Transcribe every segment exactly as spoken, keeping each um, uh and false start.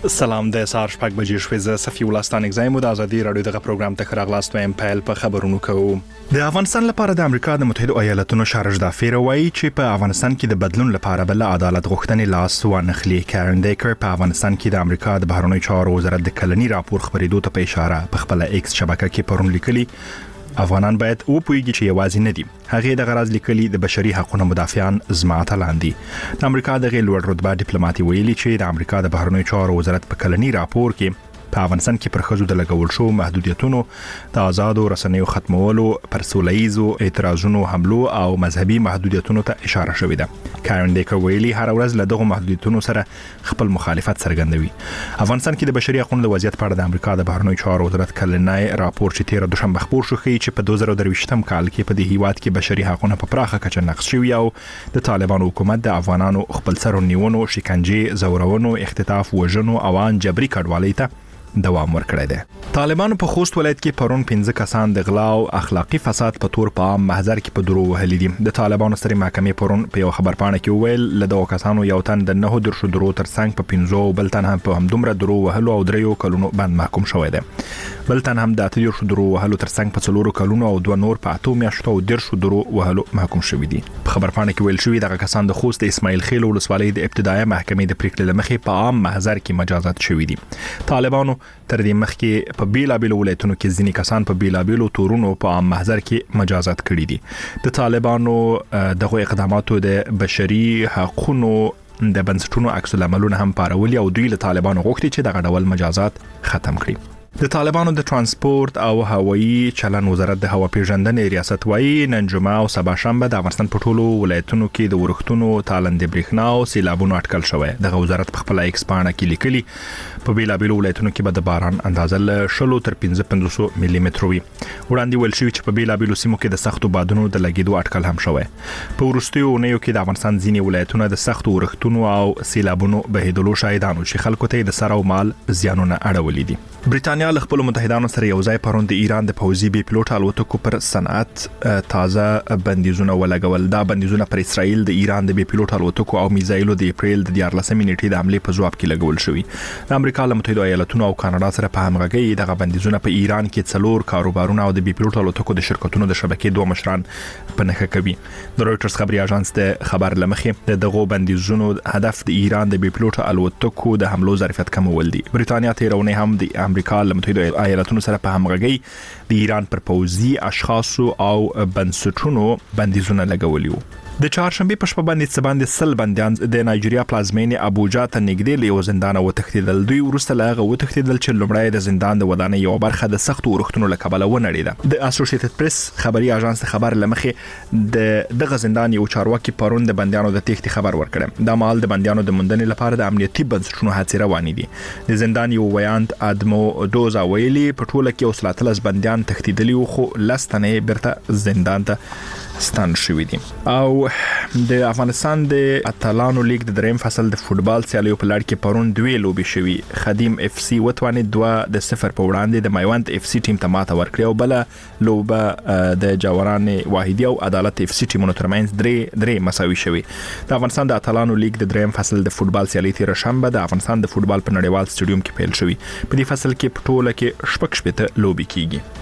سلام د سهار شپږ بجې شوې زه صفي الله ستانک زایم د ازادي رادیو دغه پروګرام ته خراغلاست وایم پیل په خبرونو کوو. د افغانستان لپاره د امریکا د متحده ایالاتونو شارج دافیر وایي چې په افغانستان کې د بدلون لپاره بل عدالت غوښتنې لاس وانخلي. کارن دیکر په افغانستان کې د امریکا د بهرنیو چارو وزارت د کلنی راپور خبرېدو ته په اشاره په خپل ایکس شبکه کې پرون لیکلي افغانان باید او پویږي چې یوازې نه دي. هغه د غرض لیکلي د بشري حقوقو مدافعان زمات لاندې د امریکا د غیر لوړ رتبه ډیپلوماټي ویلي چې د امریکا د بهرنیو چارو وزارت په کلنی راپور کې په افغانستان کې پر خځو د لګول شو محدودیتونو د آزادو رسنیو ختمولو پر سولهیزو اعتراضونو حملو او مذهبي محدودیتونو ته اشاره شوې ده. کارن دیکر ویلي هر ورځ له دغه محدودیتونو سره خپل مخالفت څرګندوي. افغانستان کې د بشري حقوقو د وضعیت په اړه د امریکا د بهرنیو چارو وزارت کلنی راپور چې تیر دوشنبه خبر شو ښیي چې په دوه زره درویشتم کال کې په دې هیواد کې بشري حقوقو په پراخه کچه نقض شوي او د طالبانو حکومت د افغانانو خپل سر نیونو، شکنجه، زورونو، اختطاف، وژنو او ان جبري کډوالۍ ته دوام ورکړی دی. طالبانو په خوست ولایت کې پرون پنځه کسان د غلا او اخلاقی فساد په تور په عام محضر کې په درو وهلي دي. د طالبانو سترې محکمې پرون په یو خبرپاڼه کې وویل له دغو کسانو یو تن د نه درشو درو ترڅنګ په پنځو بل تن هم په همدومره درو وهلو او دریو کلونو باندې محکوم شوی دی. بل تن هم د اته درشو درو وهلو ترڅنګ په څلورو کلونو او دوه نور په اته میاشتو او درشو درو وهلو محکوم شوی دي. په خبرپاڼه کې ویل شوی دغه کسان د خوست د اسماعیل خیل ولسوالۍ د ابتدایي محکمې د پریکړې لمخې په عام محضر کې مجازات شوی دي. طالبانو تر دې مخکې په بیلابیلو ولایتونو کې ځینې کسان په بیلابیلو تورونو په عام محضر کې مجازات کړي دي. د طالبانو دغه اقداماتو د بشري حقوقو د بنسټونو عکس العملونه هم پارولي او دوی له طالبانو غوښتي چې دغه ډول مجازات ختم کړي. د طالبانو د ترانسپورت او هوایي چلن وزارت د هوا پیژندنې ریاست وایي نن جمعه او سبا شنبه د افغانستان په ټولو ولایتونو کې د ورښتونو تالندې برېښنا او سیلابونو اټکل شوی. دغه وزارت په خپل ایکس پاڼه کې لیکلي په بیلابیلو ولایتونو کې به د باران اندازه له شلو تر پنځه پنځوس ملي متر وي. وړاندې ویل شوی چې په بیلابیلو سیمو کې د سختو بادونو د لګیدو اټکل هم شوی. په وروستیو اونیو کې د افغانستان ځینې ولایتونه د سختو ورښتونو او سیلابونو بهیدلو شاهدانو چې خلکو ته د سر او مال زیانونه اړولي دي. برېټانیا له خپل متحدانو سره یو ځای پرون د ایران د پوځي بي پلوټ الوتکو پر صنعت تازه بندیزونه ولګول. دا بندیزونه پر اسرائیل د ایران د بي پلوټ الوتکو او میزایلو د اپریل د دیارلسمې نیټې د حمله په ځواب کې لګول شوی. د امریکا له متحده ایالاتونو او کاناډا سره په همغږي دغه بندیزونه په ایران کې څلور کاروبارونه او د بي پلوټ الوتکو د شرکتونو د شبکې دوه مشران په نښه کوي. د رويټرز خبري اژانس د خبر لمخې دغه بندیزونو هدف د ایران د بي پلوټ الوتکو د حملو ظرفیت کمول دي. برېټانیا تیرونه هم د امریکا له متحده ایالاتونو سره په همغږي د ایران پر پوځي اشخاصو او بنسټونو بندیزونه لګولي وو. د چهارشنبه په شپه باندې څه باندې سل بندیان د نایجیریا پلازمینې ابوجا ته نږدې له یو زندان وتښتیدل. دوی ورسته له هغه وتښتیدل چې لومړی د زندان د ودانۍ یو برخه د سختو ورښتونو له کبله ونړېده. د اسوسییټډ پریس خبري اژانس خبر لمخې د دغه زندان یو چارواکي پرون د بندیانو د تېښتې خبر ورکړ. د مال د بندیانو د موندنې لپاره د امنیتي بنسټونو هڅې روانې دي. د زندان یو ویاند ادمو دوزا ویلي په ټوله کې اوسلاتلس بندیان تښتیدلي وو خو لستنې برته زندان ته ستان شوی دي. او د افغانستان د اتلانو لیگ د دریم فصل د فوتبال سیالیو په لړ کې پرون دوه لوبي شوي. خدیم اف سی وتوانې دوه د صفر په وړاندې د میوند اف سی ټیم ته ماته ورکړه او بل لوبه د جاوران واحدی او عدالت اف سی ټیمونو ترمنځ درې درې مساوي شوي. د افغانستان د اتلانو لیگ د دریم فصل د فوتبال سیالي تیر شنبه د افغانستان د فوتبال په نړیوال سټډیوم کې پیل شوی. په دې فصل کې په ټوله کې شپږ شپږ لوبي کیږي.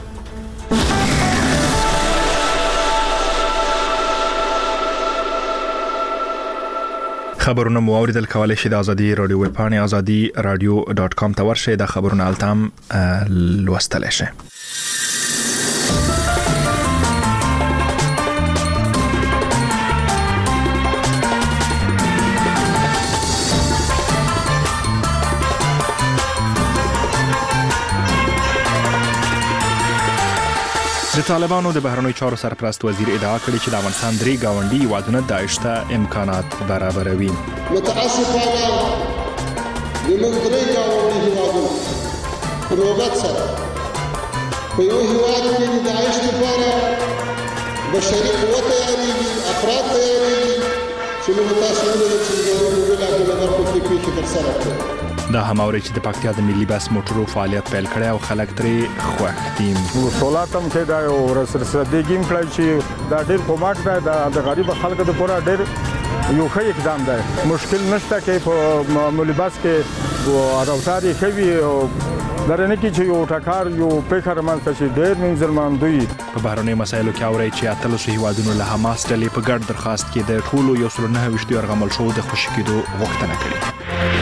خبرونه مو اوریدل کولای شئ د ازادي رادیو ویب پاڼې ازادي رادیو ډاټ کام ته ورشئ. د خبرونه التام لوستلی شئ. د طالبانو د بهرنیو چارو سرپرست وزیر ادعا کړې چې د افغانستان درې گاونډي هیوادونه داعش ته امکانات برابروي. متاسفانه زموږ درې گاونډي هیوادونه په نوبت سره په یو هیواد کې د داعش لپاره بشري قوه تیارېږي، افراد تیارېږي چې موږ تاسو ولرو چې د بېلابېلو برخو کې پیښې ترسره کړو. دا هم اوري چې د پکتیا د ملي بس موټرو فعالیت پیل کړی او خلک ترې خوښ دي. وصولات هم کې دا یو رسرسدګیم کړی چې دا ډېر کومک دی د غریب خلکو لپاره ډېر یو ښه اقدام دی. مشکل نشته کې په معمولي بس کې و راوتار یې ښه وي او درنه کې چې یو ټکر یو پیښه رامنځته شي ډېر منځلماندوی. په بهرنیو مسایلو کې اوري چې اتلسو هیوادونو له حماس ډلې په ګډ درخواست کې د ټولو یو سل نهه ویشت یرغمل شوو د خوشي کېدو غوښتنه کړې.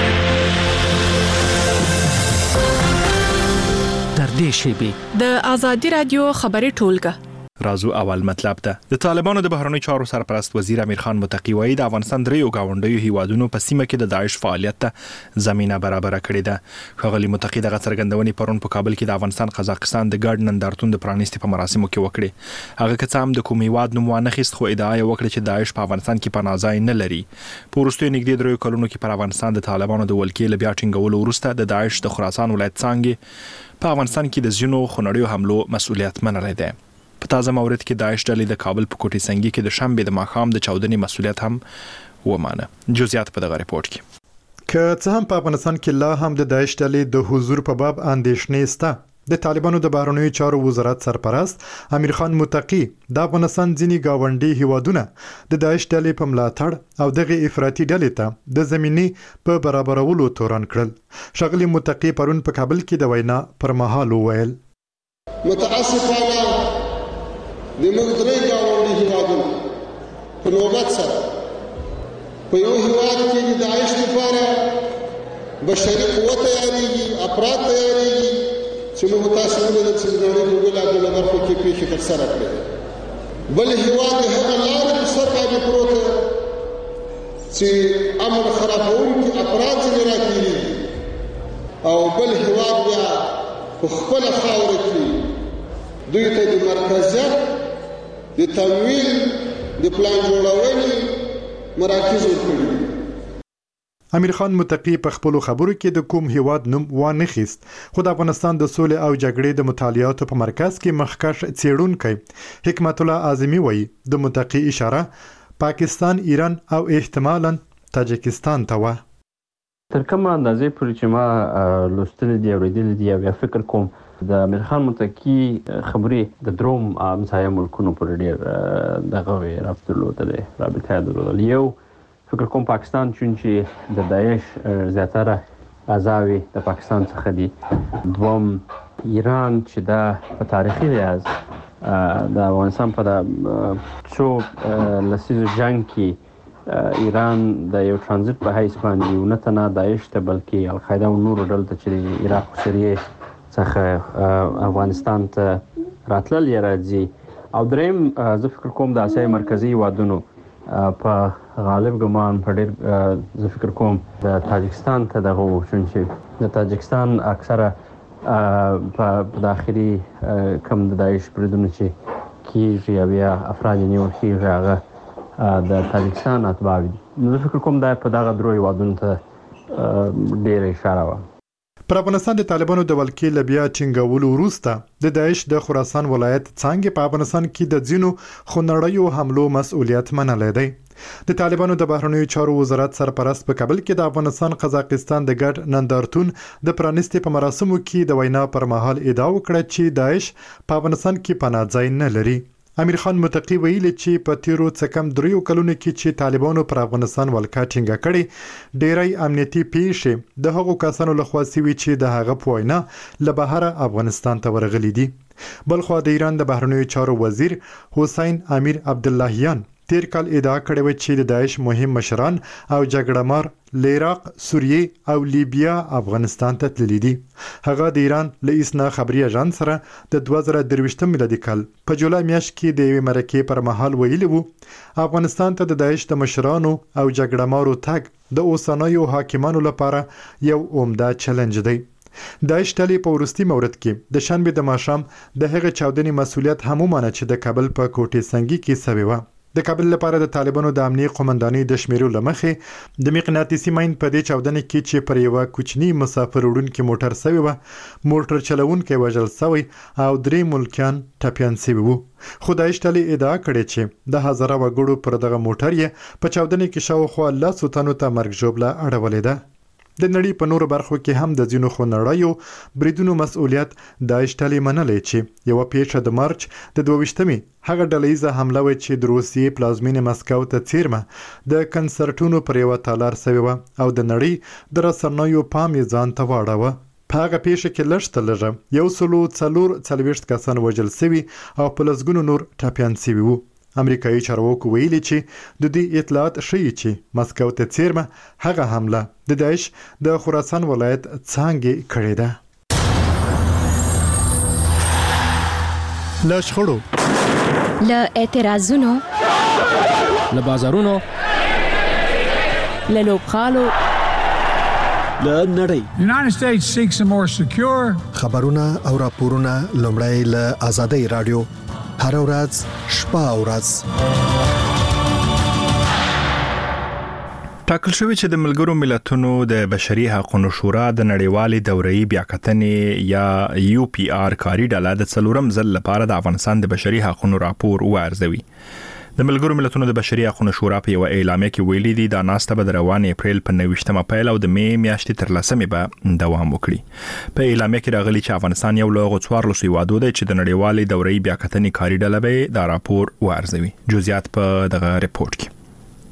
تر دې شیبې د آزادي رادیو خبري ټولګه. رازو اول مطلب ده. د طالبانو د بهرنیو چارو سرپرست وزیر امیر خان متقی وایي د افغانستان دریو گاونډیو هیوادونو په سیمه کې د داعش فعالیت ته زمينه برابر کړې ده. ښاغلي متقی دغه څرګندونې پرون په کابل کې د افغانستان قزاقستان د ګډ نندارتون د پرانیستي په مراسمو کې وکړې. هغه که څه هم د کوم هیواد نوم وانه خیست خو ادعا یې وکړه چې داعش په افغانستان کې پناه ځای نه لري. په وروستیو نږدې دریو کلونو کې پر افغانستان د طالبانو د ولکې له بیا ټینګولو وروسته د داعش د خراسان ولایت څانګې په افغانستان کې د ځینو خونړیو حملو مسؤلیت منلی دی. په تازه مورد کې داعش ډلې د کابل په کوټې سنگي کې د شنبې د ماښام د چاودنې مسؤلیت هم ومانه. جزئیات په دغه ریپورت کې. که څه هم په افغانستان کې لا هم د داعش ډلې د حضور په باب اندېښنې شته. د طالبانو د بهرنیو چارو وزارت سرپرست امیر خان متقی د افغانستان ځینې گاونډي هیوادونه د داعش ډلې په ملاتړ او دغه افراطي ډلې ته د زمینې په برابرولو تورن کړل. ښاغلي متقی پرون په کابل کې د وینا پر مهال وویل متاسفانه د موږ درې ګاونډي هیوادونو په نوبت سره په یو هیواد کې د داعش لپاره بشري قوه تیارېږي، افراد تیارېږي چې موږ تاسو ولیدل چې د نړۍ په بېلابېلو برخو کې پیښې ترسره کړې. بل هیواد د هغه لارې په سر باندې پروت دی چې امن خرابوونکي افراد ځینې راکېږي او بل هیواد بیا په خپله خاوره کې دوی ته د مرکزیت د تمویل د پلان جوړونې مراکز ورکړي. امیر خان متقی په خپلو خبرو کې د کوم هیواد نوم وانه خیست خو د افغانستان د سولې او جګړې د مطالعاتو په مرکز کې مخکښ څېړونکی حکمت الله اعظمي وایي د متقی اشاره پاکستان، ایران او احتمالاً تاجکستان ته وه. تر کومه اندازې پورې چې ما لوستلي دي اورېدلي دي او یا فکر کوم د امیر خان متقی خبرې د دروم همسایه ملکونو پورې ډېر دغه وې رابط درلودلی رابطه یې درلودل. یو فکر کوم پاکستان چون چې د داعش زیاتره اعضاوې د پاکستان څخه دي. دوم ایران چې دا په تاریخي لحاظ د افغانستان په څو لسیزو جنګ کې ایران د یو ترانزیت په حیث باندې نه تنها داعش ته بلکې القاعده او نورو ډلو ته چې د عراق او سوریې څخه افغانستان ته راتلل یې راځي. او دریم زه فکر کوم د اسیا مرکزي هیوادونو په غالب ګمان په ډېر زه فکر کوم د تاجکستان ته دغه و چون چې د تاجکستان اکثره په داخلي کم د داعش بریدونو چې کېږي او یا افراد یې نیول کېږي هغه د تاجکستان اتباع دي. نو زه فکر کوم دا په دغه درو هیوادونو ته ډېره اشاره وه. پر افغانستان د طالبانو د ولکې له بیا ټینګولو وروسته د داعش د خراسان ولایت څانګې په افغانستان کې د ځینو خونړیو حملو مسؤلیت منلی دی. د طالبانو د بهرنیو چارو وزارت سرپرست په کابل کې د افغانستان قزاقستان د ګډ نندارتون د پرانیستي په مراسمو کې د وینا پر مهال ادعا وکړه چې داعش په افغانستان کې پناه ځای نه لري. امیر خان متقی ویلي چې په تیرو څه کم دریو کلونو کې چې طالبانو پر افغانستان ولکه ټینګه کړې ډېری امنیتي پیښې د هغو کسانو لخوا سوي چې د هغه په وینا له بهره افغانستان ته ورغلي دي. بلخوا د ایران د بهرنیو چارو وزیر حسین امیر عبداللهیان تیر کال ادعا کړې و چې د داعش مهم مشران او جګړه مار له عراق، سوریې او لیبیا افغانستان ته تللي دي. هغه د ایران له اسنا خبري اژانس سره د دوه زره درویشتم میلادي کال په جولای میاشت کې د یوې مرکې پر مهال ویلي وو افغانستان ته د داعش د مشرانو او جګړه مارو تګ د اوسنیو حاکمانو لپاره یو عمده چیلنج دی. داعش ډلې په وروستي مورد کې د شنبې د ماښام د هغه چاودنې مسؤلیت هم ومانه چې د کابل په کوټې سنگي کې سوې وه. د کابل لپاره د طالبانو د امنیه قومندانۍ د شمیرو له مخې د مقناطیسي ماین په دې چاودنې کې چې پر یوه کوچني مسافر وړونکي موټر سوی وه موټر چلوونکی وژل سوی او درې ملکیان ټپیان سوي وو. خو داعش ډلې ادعا کړې چې د هزاره وګړو پر دغه موټر یې په چاودنې کې شاوخوا لسو تنو ته مرګ ژوبله اړولې ده. د نړۍ په نورو برخو کې هم د ځینو خونړیو بریدونو مسؤلیت داعش ډلې منلې چې یو پیښه د مارچ د دوه هغه ډلهیزه حمله و چې د روسیې پلازمینې مسکو ته څیرمه د کنسرټونو پر یوه تالار سوې وه او د نړۍ د رسنیو پام یې ځان ته واړاوه. په هغه پیښه کې لږ ته لږه یو سلو څلور څلوېښت کسان وژل سوي او په لسګونو نور ټپیان سوي وو. امریکایي چارواکو ویلي چې د دې اطلاعات ښیي چې مسکو ته څیرمه هغه حمله د داعش د خراسان ولایت څانګې کړې ده. له شخړو، له اعتراضونو، له بازارونو، له لوبغالو، له نړۍ. United States seeks a more secure. خبرونه او راپورونه لومړی له آزادۍ رادیو هر ورځ شپه او ورځ ټاکل شوی چې د ملګرو ملتونو د بشري حقوقو شورا د نړیوالې دورې بیاکتنې یا یو پی آر کاری ډله د څلورم ځل لپاره د افغانستان د بشري حقوقو راپور وارزوي. د ملګرو ملتونو د بشري حقوقو شورا په یو اعلامیه کې ویلي دي د ناسته به د روان اپریل په نوښتمه پیل او د مې میاشتې تر لسمې به دوام وکړي. په اعلامیه کې راغلي چې افغانستان یو له څوارلسو هیوادو دی چې د نړیوالې دورې بیاکتنې کاری ډله به دا راپور وارزوي. جزئیات په دغه ریپورت کې.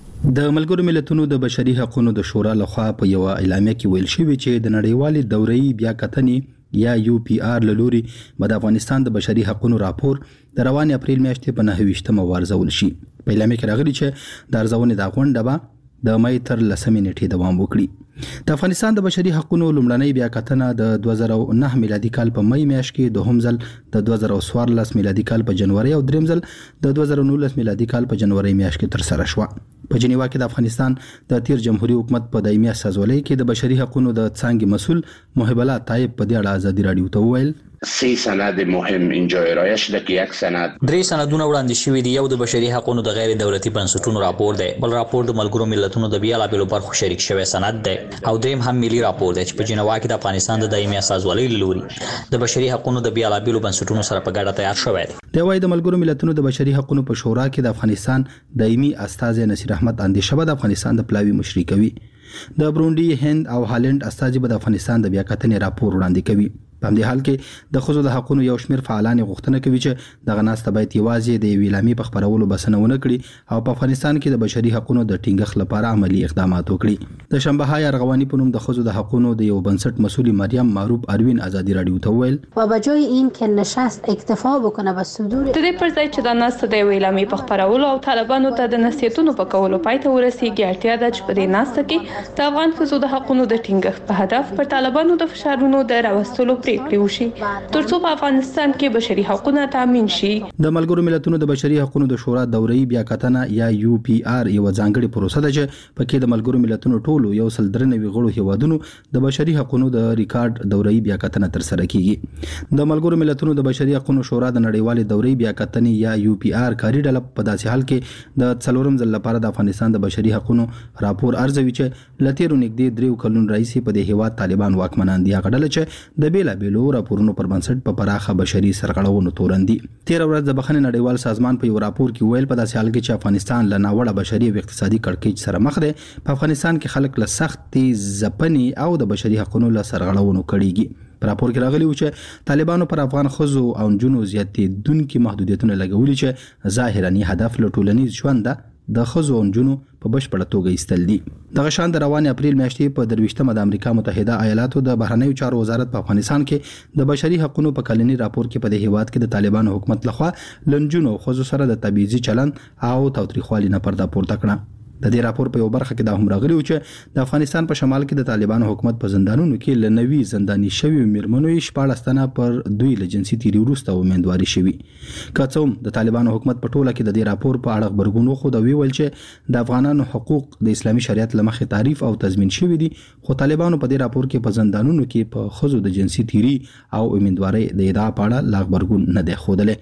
د ملګرو ملتونو د بشري حقوقو د شورا لخوا په یو اعلامیه کې ویل شوی چې د نړیوالې دورې بیاکتنې یا یو پی آر لوري د افغانستان د بشري حقوقو راپور د روان اپریل میاشتې په نهه وارزول شي. په اعلامیه کې راغلي چې د ارزونې د غونډه به د مې تر لسمې نیټې دوام وکړي. د افغانستان د بشري حقوقو لومړنۍ بیاکتنه د دوه زره او نه میلادي کال په مې میاشت کې، دوهم ځل د دوه زره او څوارلس میلادي کال په جنوري او دریم ځل د دوه زره او نولس میلادي کال په جنوري میاشت کې تر سره شوه. په جنیوا کې د افغانستان د تیر جمهوریت حکومت په دایمي استازولۍ کې د بشري حقوقو د څانګې مسول محب الله طایب په دې اړه ازادي رادیو ته وویل سه سند مهم اینجا ارائه شده که یک سند درې سندونه وړاندې شوي دي. یو د بشري حقوقو د غیر دولتي بنسټونو راپور دی، بل راپور د ملګرو ملتونو د بیلابېلو برخو شریک شوی سند دی او دریم هم ملي راپور دی چې په جنیوا کې د افغانستان د دایمي استازولۍ له لوري د بشري حقوقو د بیلابېلو بنسټونو سره په ګډه تیار شوی دی. د وايي د ملګرو ملتونو د بشري حقوقو په شورا کې د افغانستان دایمي استازی نصیر احمد اندیشه د افغانستان د پلاوی مشري کوي. د برونډي، هند او هالند استازي به د افغانستان د بیاکتنې راپور وړاندې کوي. په همدې حال کې د ښځو د حقوقو یو شمېر فعالان غوښتنه کوي چې دغه ناسته باید یوازې د یوې اعلامیې په خپرولو بسنه ونه کړي او په افغانستان کې د بشري حقوقو د ټینګښت لپاره عملی اقدامات وکړي. د شنبه‌های ارغوانی په نوم د ښځو د حقوقو د یو بنسټ مسؤل مریم معروف اروین ازادي رادیو ته وویل و به جای این که نشست اکتفا بکنه به صدور د دې پر ځای چې د ناسته د یوې اعلامیې په خپرولو او طالبانو ته د نصیحتونو په کولو پای ته ورسیږي، اړتیا ده چې په دې ناسته کې د افغان ښځو د حقوقو د ټینګښت په هدف پر طالبانو د فشارونو د راوستلو پریکړې وشي ترڅو په افغانستان کې بشري حقوقونه تامین شي. د ملګرو ملتونو د بشري حقوقو د شورا دورې بیاکتنه یا یو پی آر یو ځانګړي پروسه ده چې پکې د ملګرو ملتونو ټولو یو سل درنوي غړو هیوادونو د بشري حقوقو د ریکارډ دورې بیاکتنه تر سره کیږي. د ملګرو ملتونو د بشري حقوقو شورا د نړیوالې دورې بیاکتنې یا یو پی آر کاری ډله په داسې حال کې د څلورم ځل لپاره د افغانستان د بشري حقوقو راپور ارزوي چې لتیرو نږدې دریو کلونو راځي په دې هیواد طالبان واکمنان دي. هغه ډله چې د بیلابېلو راپورونو پر بنسټ په پراخه بشري سرغړونو تورن دي. تیر ورځ د بخښنې نړیوال سازمان په یو راپور کې ویل په داسې حال کې چې افغانستان له ناوړه بشري او اقتصادي کړکېچ سره مخ دی، په افغانستان کې خلک له سختې ځپنې او د بشري حقوقو له سرغړونو کړيږي. په راپور کې راغلی و چې طالبانو پر افغان ښځو او نجونو زیاتېدونکي محدودیتونه لګولي چې ظاهراً هدف له ټولنیز ژوند د ښځو او نجونو په بشپړه توګه ایستل دي. دغه شان د روان اپریل میاشتې په درویشتمه د امریکا متحده ایالاتو د بهرنیو چارو وزارت په افغانستان کې د بشري حقوقو په کلني راپور کې په دې هیواد کې د طالبانو حکومت لخوا لنجونو او ښځو سره د تبعیضي چلند او تاوتریخوالي نه پرده پورته کړه. د دې راپور په یو برخه کې دا هم راغلی و چې د افغانستان په شمال کې د طالبانو حکومت په زندانونو کې لنوي زنداني شوی میرمنو یې شپاړس تنه پر دوی له جنسي تیری وروسته امیندواري شوي. که څه هم د طالبانو حکومت په ټوله کې د دې راپور په اړه غبرګون وښود او ویل چې د افغانانو حقوق د اسلامي شریعت له مخې تعریف او تضمین شوي دي، خو طالبانو په دې راپور کې په زندانونو کې په ښځو د جنسي تیری او امیندواري د ادعا په اړه لا غبرګون نه دی ښودلی.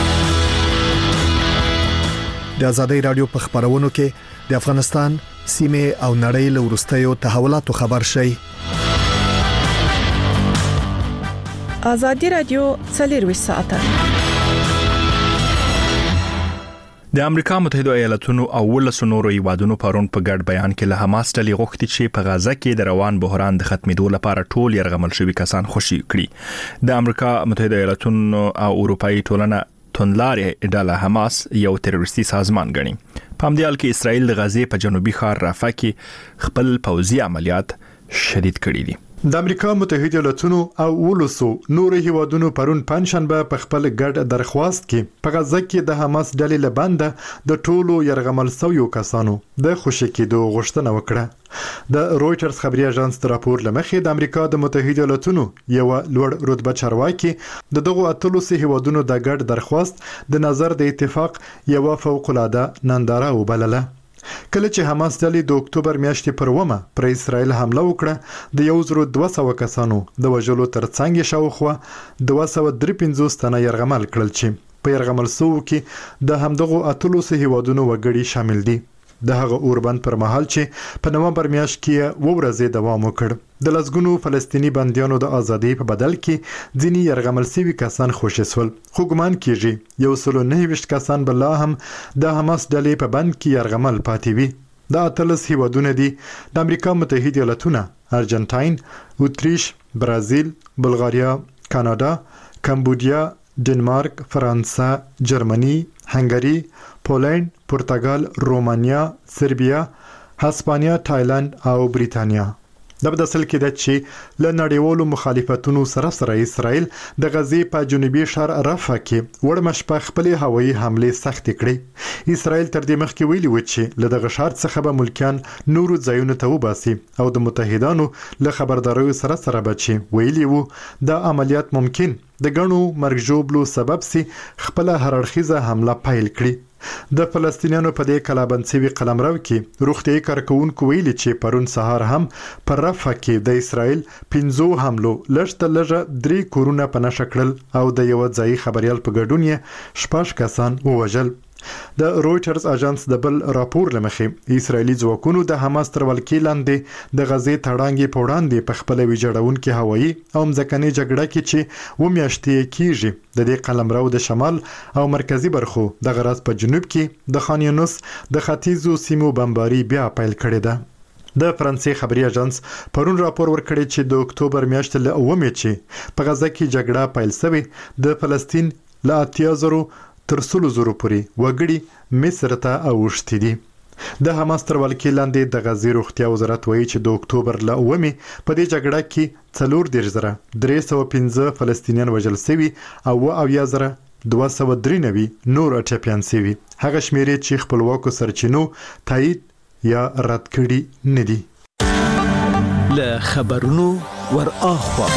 د آزادۍ رادیو په خبرونو کې د افغانستان سیمه او نړۍ له وروستیو تحولاتو خبر شي. آزادۍ رادیو څلور ساعته د امریکا متحده ایالاتونو او ولسو نورو هیوادونو پرون په ګډ بیان کې له حماس ډلې غوښتي چې په غزه کې د روان بحران د ختمېدو لپاره ټول يرغمل شوي کسان خوشي کړي. د امریکا متحده ایالاتونو او اروپאי ټولنه توندلارې ډله حماس یو تروریستي سازمان ګڼي. په همدې حال کې اسرائیل د غزې په جنوبي ښار رافح کې خپل پوځي عملیات شدید کړي دي. د امریکا متحده ایالاتونو او ولسو نور هیوادونو پرون پنځشنبه په خپل ګډ درخواست کې په غزه کې د حماس ډلې لبنده د ټولو يرغمل شویو کسانو د خوشی کېدو غوښتنه وکړه. د رويټرز خبري اژانس د راپور لمخې د امریکا د متحده ایالاتونو یو لوړ رتبه چارواکي د دغه اتلس هیوادونو د ګډ درخواست د نظر د اتفاق یو فوق العاده ننداره وبلله. کله چې حماس ډلې د اکتوبر میاشتې پر ومه پر اسرائیل حمله وکړه د یو زرو دوه سوه کسانو د وژلو ترڅنګ شاوخوا دوه سوه درې پنځوس تنه يرغمل کړل چې په يرغمل سوو کې د همدغه اتلس هیوادونو وګړي شامل دي. د هغه اوربند پر مهال چې په نومبر میاشت کې وورځي دوام وکړ. د لسګونو فلسطینی بنديانو د ازادۍ په بدل کې ځینی يرغمل شوي کسان خوشی سول. خو ګمان کیږي یو سل نه ویشت کسان بل هم د حماس ډلې په بند کې يرغمل پاتې وي. د اتلس هیوادونه دي د امریکا متحده ایالاتونه، ارجنټاین، اتریش، برازیل، بلغاریا، کاناډا، کمبودیا، ډنمارک، فرانسه، جرمني، هنګری، پولند، پرتګال، رومانیا، سربیا، هسپانیا، تایلند او بریتانیا. د بدسل کې د چې ل نړیوالو مخالفتونو سره سره اسرائیل د غزې په جنوبي ښار رافح کې وړمشپه خپل هوایي حمله سخت کړې. اسرائیل تر دې مخکې ویلي و چې له دغه ښار څخه به ملکیان نورو ځایونو ته وباسي او د متحدانو له خبرداري سره سره بچي ویلي وو د عملیات ممکن د غنو مرګ جوړلو سبب سي خپل هررخیزه حمله پیل کړي. د فلسطینیانو په دې کلابند سوي قلمرو کې روغتي کارکونکو ویلي چې پرون سهار هم پر رافح کې د اسرائیل پنځو حملو لږ تر لږه درې کورونه په نښه کړل او د یو ځای خبريال په ګډون یې شپږ کسان ووژل. د رويټرز اژانس د بل راپور لمخې اسرایلی ځواکونو د حماس تر ولکې لاندې د غزې تړانګې په وړاندې په خپل ویجاړونکو هوایي او ځمکني جګړه کې چې و میاشتې کیږي د دې قلمرو د شمال او مرکزی برخو د غرض په جنوب کې د خان یونس د ختیځو سیمو بمباري بیا پیل کړې ده. د فرانسې خبري اژانس پرون راپور ورکړی چې د اکتوبر میاشتې له اومه چې په غزه کې جګړه پیل شوه د فلسطین له اتیا زرو تر سلو زرو پورې وګړي مصر ته اوښتي دي. د حماس تر ولکې لاندې د غزې روغتیا وزارت وایي چې د اکتوبر له اومه په دې جګړه کې څلور دېرش زره درې سوه پنځه فلسطینیان وژل شوي او اویا زره دوه سوه درې نوي نور ټپیان شوي. هغه شمیرې چې خپلواکو سرچینو تایید یا رد کړي نه دي. له خبرونو ور اخوا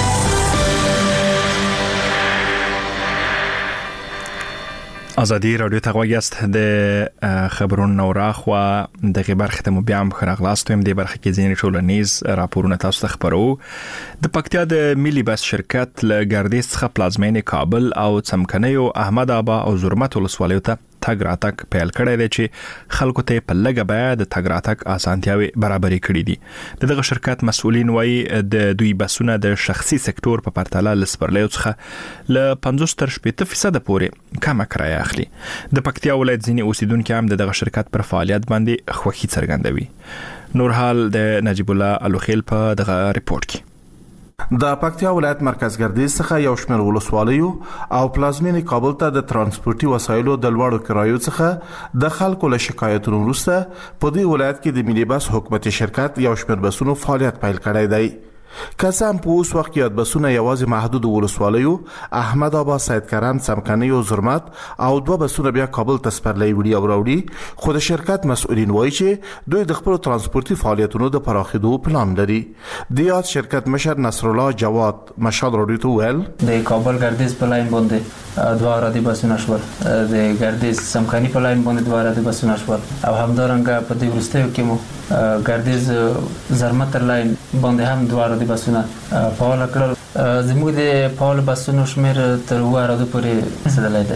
ازادي رادیو ته غوښیاست د خبرونو نوراخوا د غبرخه ته مو بیا هم خراغلاستوم د برخه کې ځینې ټولنیز راپورونه تاسو ته خبرو. د پکتیا د ملي بس شرکت له ګردیز څخه پلازمینې کابل او څمکنیو احمد آبا او زرمت ولسوالیو ته تګ راتګ پیل کړی دی چې خلکو ته په لږه بیه د تګ راتګ اسانتیاوي برابرې کړې دي. دغه شرکت مسؤلین وایي د دوی بسونه د شخصي سکتور په پرتله لسپرلیو څخه ل پنځوس تر شپږ فیصد پورې کم کرایه اخلي. د پکتیا ولایت ځینې اوسیدونکو هم دغه شرکت پر فعالیت باندې خوښي څرګندوي. نور حال د نجیب الله الوخیل په دغه ریپورت کې. د پکتیا ولایت مرکز ګردیز څخه یو شمېر ولسوالیو او پلازمینې کابل ته د ترانسپورتي وسایلو د لوړو کرایو څخه د خلکو له شکایتونو وروسته په دې ولایت کې د ملي بس حکومتي شرکت یو شمېر بسونو فعالیت پیل کړی دی. کسان په اوس وخت کې بسونه یوازې محدود ولسوالیو احمد آبا، سید کرم، څمکني او زرمت او دوه بسونه بیا کابل ته سپرلی وړي او راوړي. خو د شرکت مسؤلین وایي چې دوی د خپل ترانسپورتي فعالیتونو د پراخېدو پلان لري. د یاد شرکت مشر نصر الله جواد مشال راډیو ته ویل د کابل ګردیز په لاین باندې دوه رادي بسونه شول، د ګردیز څمکني په لاین باندې دوه رادي بسونه شول او همدارنګه په دې وروستیو کې مو ګردیز زرمت لاین باندې هم دوه د بسونه فعال کړل. زموږ د فعال بسونو شمیر تر اوه رادو پورې رسیدلی دی.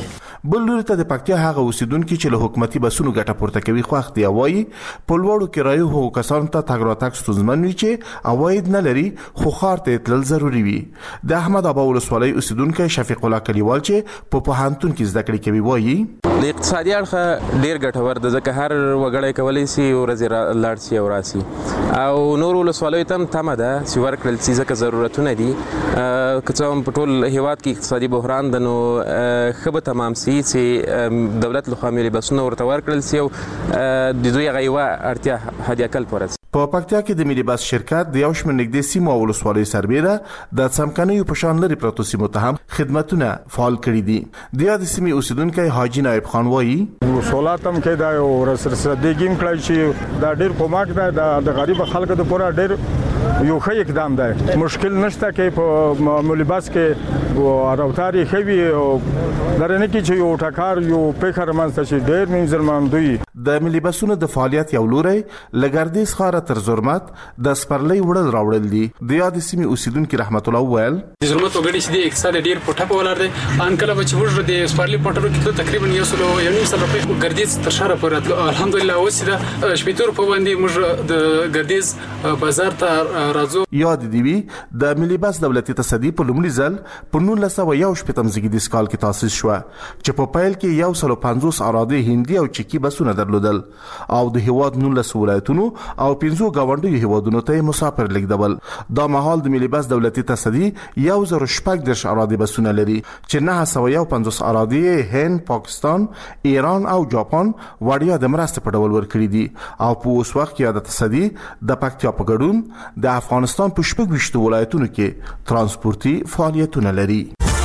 بل لوري ته د پکتیا هغه اوسیدونکو چې له حکومتي بسونو ګټه پورته کوي خوښ دی وایي په لوړو کرایو هغو کسانو ته تګ راتګ ستونزمن وي چې عواید نه لري خو ښار ته تلل ضروري وي. د احمد ابا ولسوالۍ اوسیدونکی شفیق الله کلیوال چې په پوهنتون کې زده کړې کوي وایي د اقتصادي اړخه ډیر ګټور دی ځکه هر وګړی کولی شي ورځې لاړ شي او راسي او نور ولسوالیو ته هم تمه ده چې ورکړل شي ځکه ضرورتونه دي که څه هم په ټول هیواد کې اقتصادي بحران ده نو ښه به تمام شي چې دولت لخوا ملي بسونه ورته ورکړل شي او د دوی هغه یوه اړتیا حد اقل پوره شي. په پکتیا کې د ملي بس شرکت د یو شمېر نږدې سیمو او ولسوالیو سربیره د څمکنیو په شان لرې پرتو سیمو ته هم خدمتونه فعال کړي دي. د یادې سیمې اوسیدونکی حاجي نایب خان وایي سولات هم کې دا یو رسرسدګیم کړی چې دا ډېر کومک دی د غریب خلکو لپاره ډېر یو ښه اقدام دی. مشکل نشته کې په ملي بس کې راوتاري ښه وي او درنه کې چې یو ټکر یو پیښه رامنځته شي ډېر منځلمن دوی. د ملي بسونو د فعالیت یو لوری لګردیز ښار تر زرمت د سپرلی وړل راوړل دي. د یادې سیمې اوسیدونکي رحمت الله وویل د زرمت وګړي چې د اقتصاد ډیر په ټاپه ولاړ دي ان کله چې وژر د سپرلی پټرو کې تقریبا یو سلو یو نیم سل روپۍ ګردیز تر شهر پورې الحمدلله اوس د شپېتور په باندې موږ د ګردیز بازار ته راځو. یاد دی وی د ملي بس دولتي تصدی په لومړي ځل په نولس سوه یو شپېتم زیږدیز کال کې تاسیس شو چې په پیل کې یو سل پنځوس اراده هندي او چکی بسونه درلودل او د هیواد نولس ولایتونو او پنځو گاونډیو هیوادونو ته مسافر لیږدول. دا مهال د ملي بس دولتي تصدی یو زر شپږ دېرش اراده بسونه لري چې نه سوه یو پنځوس اراده هند، پاکستان، ایران او جاپان وړیا د مرستې په ډول ورکړي دي او په اوس وخت کې د تصدی د پکتیا په ګډون د افغانستان په شپږ ویشتو ولایتونو کې ترانسپورتي فعالیتونه لري.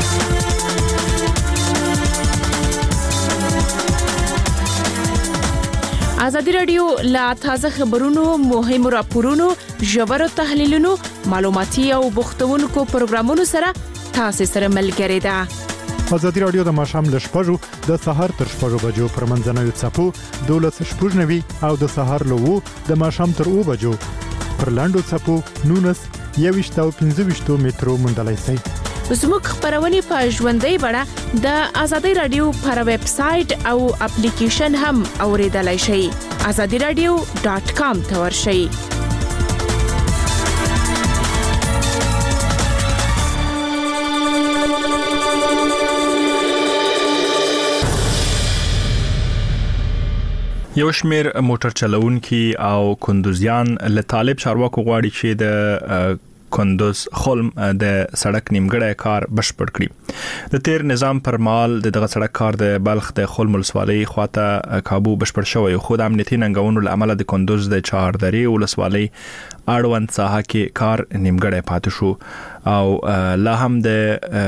ازادي رادیو لا تازه خبرونو مهمو راپورونو ژورو تحلیلونو معلوماتي او بوختونکو پروګرامونو سره تاسو سره ملګری ده. ازادي رادیو د ماشام له شپږو د سهار تر شپږو بجو پر منځنوي څپو دولس شپږ نوي او د سهار له وو د ماشام تر اوو بجو پر لاندو څپو نونس یويشت او پنځه ویشت مترو موندلای شي. زموږ خبرونه په ژوندۍ بڼه د ازادي رادیو پر ویب سټ او اپلیکیشن هم اوریدلای شئ. azadi radio dot com ته ورشئ. یو شمیر موټر چلوونکي او کندوزیان له طالب چارواکو غواړي چې د کندوز خلم د سړک نیمګړی کار بشپړ کړي. د تیر نظام پر مال د دغه سړک کار د بلخ د خلم ولسوالۍ خواته کابو بشپړ شوی خو د امنیتي ننګونو له امله د کندوز د چهاردری ولسوالۍ اړوند ساحه کې کار نیمګړی پاتې شو او لا هم د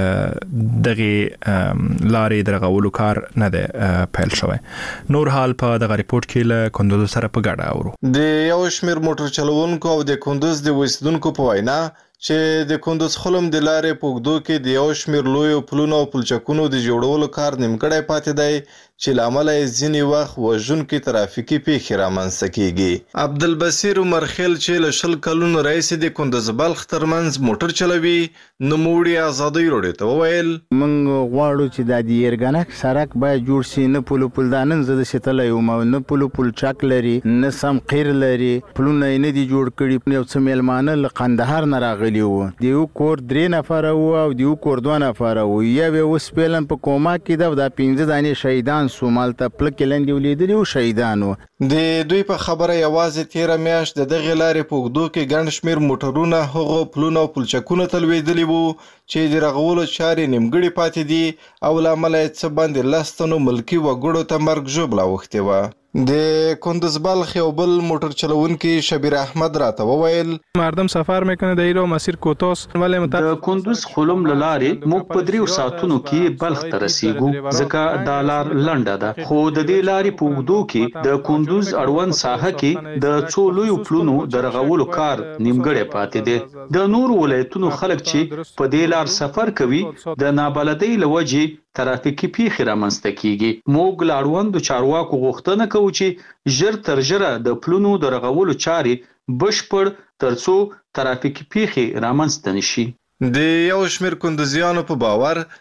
دغه لارې درغولو کار نه دی پیل شوی. نور حال په دغه ریپورت کې له کندوز سره په ګډه اورو. د یو شمیر موټر چلوونکو او د کندوز د اوسیدونکو په وینا چې د کندوز خلم د لارې په اوږدو کې د یو شمیر لویو پلونو او پلچکونو د جوړولو کار نیمګړی پاتې دی چې له امله یې ځینې وخت وژونکي ترافیکي پیښې رامنځته کیږي. عبدالبصیر عمرخیل چې له شل کلونو راهیسې د کندوز بلخ ترمنځ موټر چلوي نوموړي ازادي راډیو ته وویل موږ غواړو چې د دیرګنک سړک باید جوړ شي. نه پلو پل دانن زده شتل یو نه پلو پل چاک لري نه سم قیر لري پلونه نه دي جوړ کړي. یو څه میلمانه له قندهار نه راغلي وو دیو کور درې نفر وو او دیو کور دوه نفر وو یا به وس پلن په کوما کې د پنځه دانې شهیدان سومال ته پلک لاندې ولیدل او شهیدانو. د دوی په خبره یوازې تیر میاشت د دغه لارې په اوږدو کې ګڼ شمیر موټرونه هغه پلونه او پلچکونه تلویدلي وو چې د رغولو چارې نیمګړې پاتې دي او له امله یې څه باندې لس تنو ملکي وګړو ته مرګ ژوبله اوښتې وه. د کندوز بلخ یو بل موټر چلوونکی شبیر احمد راته وویل مردم سفر میکنه در ایران مسیر کوتاست ولی د کندوز خلم لارې موږ په دریو ساعتونو کې بلخ ته رسیږو ځکه دا لار لنډه ده خو د دې لارې په اوږدو کې د کندوز اړوند ساحه کې د څو لویو پلونو د رغولو کار نیمګړی پاتې دی. د نور ولایتونو خلک چې په دې لار سفر کوي د نابلدۍ له وجې ترافیکي پیښې رامنځته کیږي. موږ له اړوندو چارواکو غوښتنه کوو چې ژر تر ژره د پلونو د رغولو چارې بشپړ ترڅو ترافیکي پیښې رامنځته نشي. د یو شمیر کندوزیانو په باور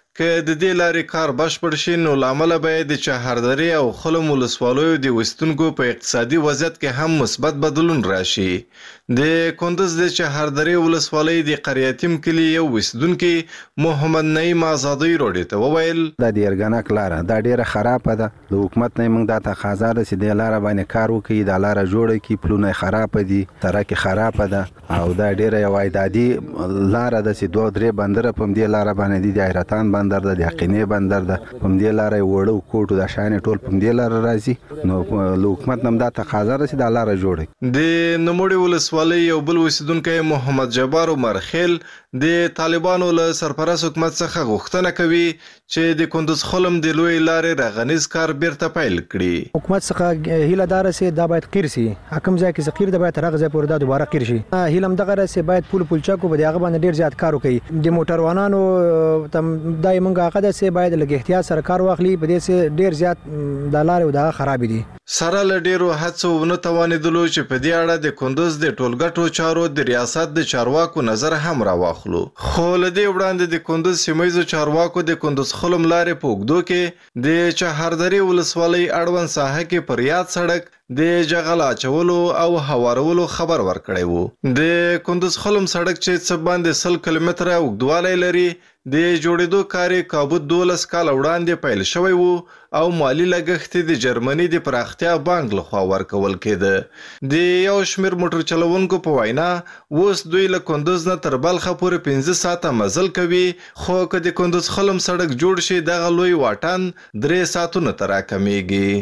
که د دې لارې کار بشپړ شي نو لامل به د چهاردری او خلم ولسوالیو د وستونکو په اقتصادي وضعیت کې هم مثبت بدلون راشي. د کندز د چهاردری ولسوالۍ د قریاتیم کلی یو وستونکي محمد نعیم آزادی روډي ته وویل د دیرګنک لاره دا ډیره خراب ده. د حکومت نه موږ د تقاضا ده چې د لاره باندې کار وکړي، د لاره جوړه کړي. پلونه خراب دي، سړک خراب ده او دا ډیره یو عادي لاره ده چې دوه درې بندر په دې لاره باندې دي. حیرتان بندر ده، د حقینه بندر ده، په دې لاره وړو کوټو د شان ټول په دې لاره راځي. نو له حکومت نه د تقاضا ده چې د لاره جوړه. د نوموړي ولسوالۍ یو بل اوسیدونکی محمد جبار عمر خیل د طالبانو له سرپرست حکومت څخه غوښتنه کوي چې د کندز خلم د لوی لارې رغنیز کار بیرته پیل کړي. حکومت څخه هیله دار سي دا باید قیر سي، حکم ځای کې زقیر د باید رغزه پور دا دوباره قیر شي. هیله هم دغه سي باید پول پول چاکو به هغه باندې ډیر زیات کار وکړي. د موټر وانانو تم دای منګه هغه سي باید لګ احتیاط سره کار واخلي. په دې سي ډیر زیات د لارې دا خراب دي. سره له ډیرو هڅو ونه توانېدلو چې په دې اړه د کندز د ټولګټو چارو د ریاست د چارواکو نظر هم راواخلو. خو له دې وړاندې د کندز سیمایي چارواکو د کندز خلم لارې په اوږدو کې د چهاردری ولسوالۍ اړوند ساحه کې پر یاد سړک د جغل اچولو او هوارولو خبر ورکړی وو. د کندز خلم سړک چې څه باندې سل کیلومتره اوږدوالی لري د جوړېدو کار یې کابو دولس کاله وړاندې پیل شوی وو او مالی لګښت د جرمني د پراختیا بانک لخوا ورکول کېده. د یو شمېر موټر چلوونکو په وینا اوس دوی له کندز نه تر بلخه پورې پنځه ساعته مزل کوي، خو که د کندز خلم سړک جوړ شي دغه لوی واټن درې ساعتونو ته راکمیږي.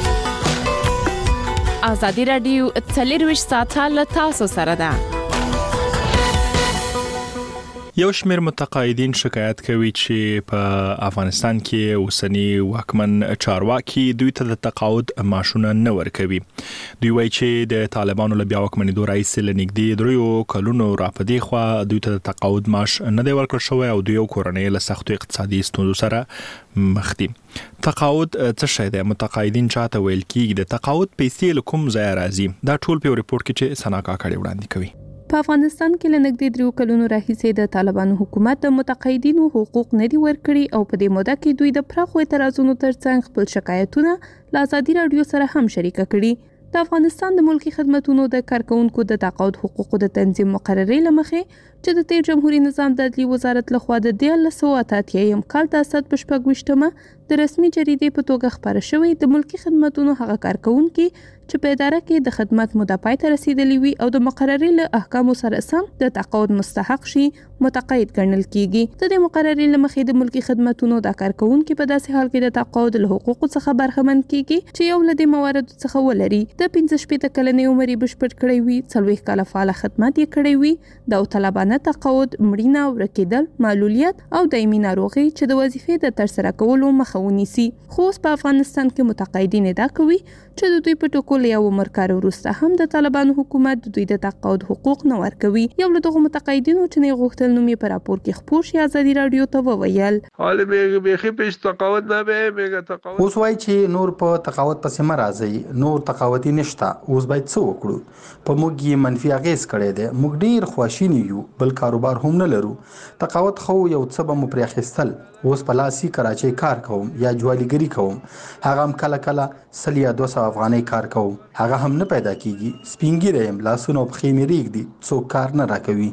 ازادي راډیو څلرویشت ساعته له تاسو سره ده. یو شمېر متقاعدین شکایت کوي چې په افغانستان کې اوسنی واکمن چارواکي دوی ته د تقاعد معاشونه نه ورکوي. دوی وایي چې د طالبانو له بیا واکمنېدو راهیسې له نږدې دریو کلونو راپدې خوا دوی ته د تقاعد معاش نه دی ورکړل شوی او دوی او کورنۍ له سختو اقتصادي ستونزو سره مخ دي. تقاعد څه شی دی؟ متقاعدین چاته ویل کیږي؟ د تقاعد پیسې له کوم ځای راځي؟ دا ټول په ریپورت کې چې سنا کاکړي وړاندې کوي. په افغانستان کې له نږدې دریو کلونو راهیسې د طالبانو حکومت د متقاعدینو حقوق نه دي ورکړي او په دې موده کې دوی د پراخو اعتراضونو ترڅنګ خپل شکایتونه له ازادي راډیو سره هم شریک کړي. د افغانستان د ملکی خدماتو د کارکونکو د تقاعد حقوقو د تنظیم مقررې لمخې چې د تیر جمهوریت نظام د عدلي وزارت لخوا د دیارلس سوه اته اتیا کال د اسد په شپږ ویشتمه د رسمي جریدې په توګه خبره شوې د ملکی خدماتو هغه کارکونکو چې په اداره کې د خدمت موده پای ته رسیدلې وي او د مقررې له احکامو سره سم د تقاعد مستحق شي متقاعد ګڼل کیږي. د دې مقررې لمخې د ملکی خدماتو د کارکونکو په داسې حال کې د تقاعد له حقوقو څخه برخمن کیږي چې یو له دې مواردو څخه ولري د پنځه شپېته کلنې عمر یې بشپړ کړی وي، څلوېښت کاله فعال خدمت یې کړی وي، د طالبانه تقاعد، مړینه، ورکېدل، معلولیت او دایمي ناروغي چې د وظیفې د ترسره کولو مخه ونیسي. خو اوس په افغانستان کې متقاعدین ادعا کوي چې د دوی په ټاکلو یو عمر کار وروسته هم د طالبانو حکومت د دوی د تقاعد حقوق نه ورکوي. یو له دغو متقاعدینو چې نه غوښتل نوم یې په راپور کې خپور شي ازادي راډیو ته وویل حال به به پیش تقاعد نه به میگه تقاعد اوس وایي چې نور په تقاعد پسې مرাজি نور تقاعدي نشته. اوس باید څه وکړو؟ په موږ یې منفي اغیز کړی دی. موږ ډیر خواشینی یو، بل کاروبار هم نه لرو. تقاعد خو یو څه به مو پرې اخیستل. اوس په لاسي کراچۍ کار کوم یا جوالګری کوم، هغه هم کله کله سل یا دوه سوه افغانۍ کار کوم، هغه هم نه پیدا کیږي. سپینګیره یم، لاسونه په خېمې ریږدي، څوک کار نه راکوي.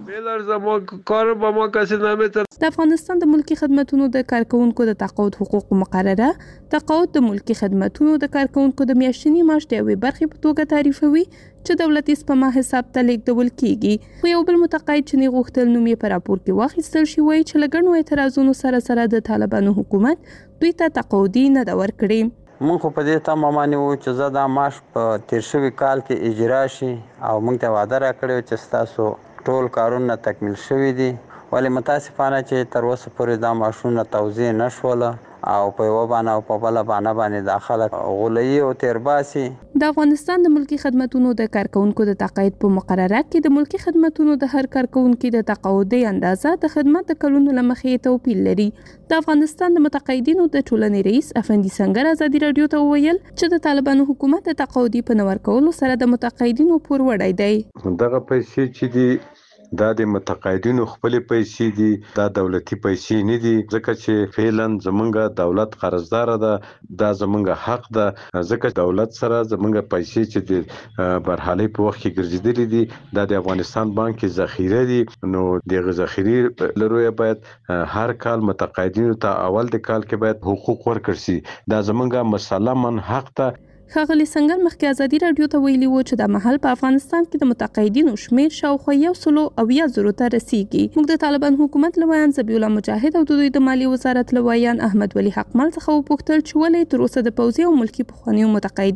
د افغانستان د ملکی خدماتو د کارکونکو د تقاعد حقوق مقرره تقاعد د ملکی خدماتو د کارکونکو د میاشتنی معاش د یوې برخې په توګه تعریفوي چې دولتي سپما حساب ته لیږدول کیږي. خو یو بل متقاعد چې نه غوښتل نوم یې په راپور کې واخیستل شي وایي چې له ګڼو اعتراضونو سره سره د طالبانو حکومت دوی ته تقاعدي نه ده ورکړې. مونږ خو په دې تمه مانیو چې زه دا معاش په تیر شوي کال کې اجرا شي او مونږ ته وعده راکړې چې ستاسو ټول کارونه تکمیل شوي دي، ولې متاسفانه چې تر اوسه پورې دا معاشونه توزیع نه شوله او په یوه بانه او په بله بانه باندې دا خلک غولوي او تیرباسي. د افغانستان د ملکی خدماتو د کارکونکو د تقاعد په مقرره کې د ملکی خدماتو د هر کارکونکو د تقاعدي اندازه د خدمت د کلونو له مخې توپیر لري. د افغانستان د متقاعدینو د ټولنې رئیس افندي سنگر ازادي راډیو ته وویل چې د طالبانو حکومت د تقاعدي په نه ورکولو سره د متقاعدینو پور وړی دی. دغه پیسې چې دي دا د متقاعدینو خپل پیسې دي، دا دولتي پیسې نه دي، ځکه چې فعلا زمونږ دولت قرضدار ده، دا زمونږ حق ده، ځکه دولت سره زمونږ پیسې چې د برحالي په وخت کې ګرځېدلې دي دا د افغانستان بانک کې ذخیره دي، نو د ذخیره لروي باید هر کال متقاعدینو ته اول د کال کې باید حقوق ورکړي شي، دا زمونږ مسلمن حق ده. ښاغلي سنگر مخکې ازادي راډیو ته ویلي وو چې د مهال په افغانستان کې د متقاعدینو شمیر شاوخوا یو سلو اویا زرو ته رسیږي. موږ د طالبان حکومت لویان ذبیح الله مجاهد او د دوی د مالیې وزارت لویان احمد ولی حقمل څخه وپوښتل چې ولې تر اوسه د پوځي او ملکی پخوانیو متقاعدینو